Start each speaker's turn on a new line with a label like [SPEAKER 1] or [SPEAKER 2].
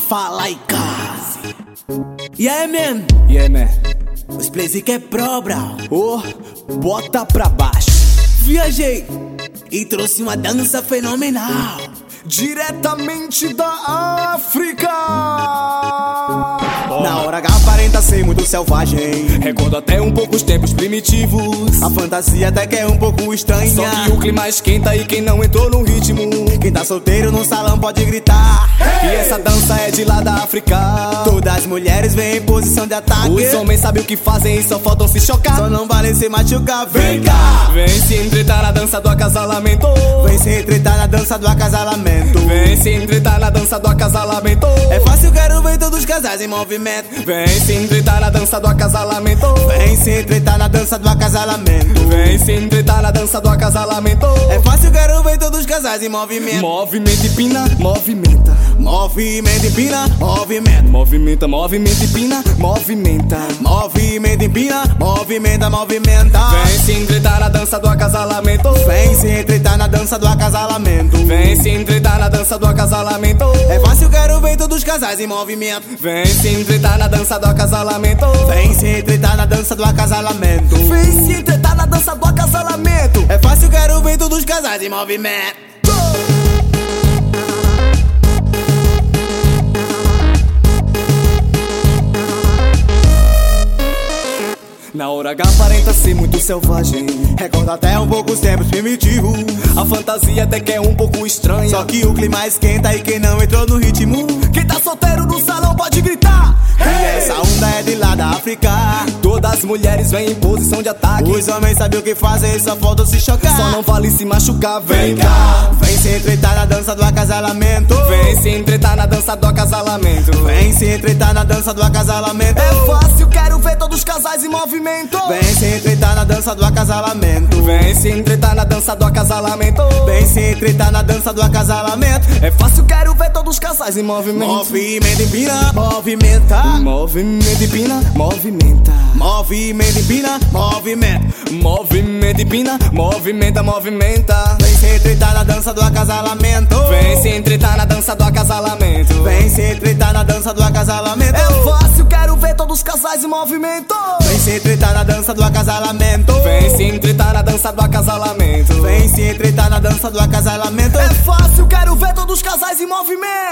[SPEAKER 1] fala e case. Yeah, man.
[SPEAKER 2] Yeah, man.
[SPEAKER 1] Os plays que é pro, bro.
[SPEAKER 2] Oh, bota pra baixo.
[SPEAKER 1] Viajei e trouxe uma dança fenomenal,
[SPEAKER 2] diretamente da África.
[SPEAKER 1] Na hora H aparenta ser muito selvagem,
[SPEAKER 2] recordo até um pouco os tempos primitivos.
[SPEAKER 1] A fantasia até que é um pouco estranha,
[SPEAKER 2] só que o clima esquenta e quem não entrou no ritmo,
[SPEAKER 1] quem tá solteiro no salão pode gritar.
[SPEAKER 2] E essa dança é de lá da África.
[SPEAKER 1] Todas as mulheres vêm em posição de ataque.
[SPEAKER 2] Os homens sabem o que fazem e só faltam se chocar.
[SPEAKER 1] Só não vale se machucar. Vem cá,
[SPEAKER 2] vem se entretar na dança do acasalamento.
[SPEAKER 1] Vem se entretar na dança do acasalamento.
[SPEAKER 2] Vem se entretar na dança do acasalamento.
[SPEAKER 1] É fácil, quero ver todos os casais em movimento.
[SPEAKER 2] Vem se entretar na dança do acasalamento.
[SPEAKER 1] Vem se entretar na dança do acasalamento.
[SPEAKER 2] Vem se entretar na dança do acasalamento.
[SPEAKER 1] É fácil, quero ver todos os casais em movimento.
[SPEAKER 2] Movimento e pina, movimenta.
[SPEAKER 1] Movimento e pina, movimenta.
[SPEAKER 2] Movimenta, movimento e pina, movimenta.
[SPEAKER 1] Movimento e pina, movimenta, movimenta.
[SPEAKER 2] Vem se entretar na dança do acasalamento.
[SPEAKER 1] Vem se entretar na dança do acasalamento.
[SPEAKER 2] Vem se entretar na dança do acasalamento.
[SPEAKER 1] É fácil, quero ver todos os casais em movimento.
[SPEAKER 2] Vem se entretar na dança do acasalamento.
[SPEAKER 1] Vem se entretar na dança do acasalamento.
[SPEAKER 2] Vem se entretar na dança do acasalamento.
[SPEAKER 1] É fácil, quero ver todos os casais em movimento.
[SPEAKER 2] Na hora H aparenta ser muito selvagem,
[SPEAKER 1] recorda até um pouco os tempos primitivos.
[SPEAKER 2] A fantasia até que é um pouco estranha,
[SPEAKER 1] só que o clima esquenta e quem não entrou no ritmo,
[SPEAKER 2] quem tá solteiro no salão pode gritar.
[SPEAKER 1] E essa onda é de lá da África.
[SPEAKER 2] Todas as mulheres vêm em posição de ataque.
[SPEAKER 1] Os homens sabem o que fazem, só falta se chocar.
[SPEAKER 2] Só não vale se machucar. Vem cá,
[SPEAKER 1] vem se entretar na dança do acasalamento.
[SPEAKER 2] Vem se entretar na dança do acasalamento.
[SPEAKER 1] Vem se entretar na dança do acasalamento.
[SPEAKER 2] É fácil, quero ver todos os casais em movimento.
[SPEAKER 1] Vem se entretar na dança do acasalamento.
[SPEAKER 2] Vem se entretar na dança do acasalamento.
[SPEAKER 1] Vem se entretar na dança do acasalamento.
[SPEAKER 2] É fácil, quero ver todos os casais em movimento.
[SPEAKER 1] Movimento e pina, movimenta.
[SPEAKER 2] Movimento e pina, movimenta.
[SPEAKER 1] Movimento e pina, movimenta.
[SPEAKER 2] Movimento e pina, movimenta, movimenta.
[SPEAKER 1] Vem se entretar na dança do acasalamento.
[SPEAKER 2] Vem se entretar na dança do acasalamento.
[SPEAKER 1] Vem se entretar na dança do acasalamento.
[SPEAKER 2] É fácil, quero ver todos os casais em movimento.
[SPEAKER 1] Vem se entretar na dança do acasalamento.
[SPEAKER 2] Vem se entretar na dança do acasalamento.
[SPEAKER 1] Vem se entretar na dança do acasalamento.
[SPEAKER 2] É fácil, quero ver todos os casais em movimento.